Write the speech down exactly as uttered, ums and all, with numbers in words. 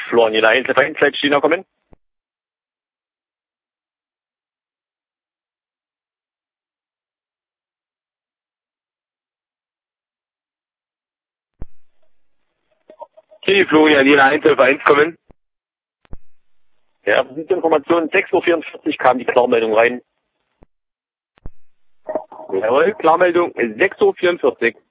Florian, jeder Einzelvereinsleiter stehen kommen. Okay, Florian, jeder Einzelvereins kommen. Ja, das ist Information. sechs Uhr vierundvierzig kam die Klarmeldung rein. Jawohl, Klarmeldung sechs Uhr vierundvierzig.